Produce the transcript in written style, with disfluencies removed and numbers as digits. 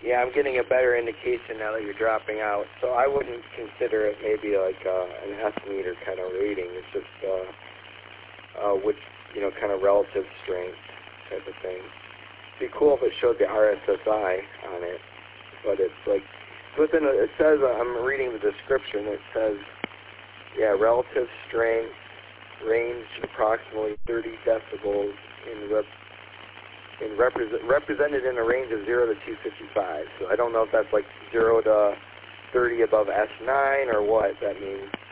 Yeah, I'm getting a better indication now that you're dropping out. So I wouldn't consider it maybe like an S-meter kind of reading. It's just which, kind of relative strength type of thing. It'd be cool if it showed the RSSI on it, but it's like it says, I'm reading the description, it says, relative strength range approximately 30 decibels represented in a range of 0 to 255. So I don't know if that's like 0 to 30 above S9 or what that means.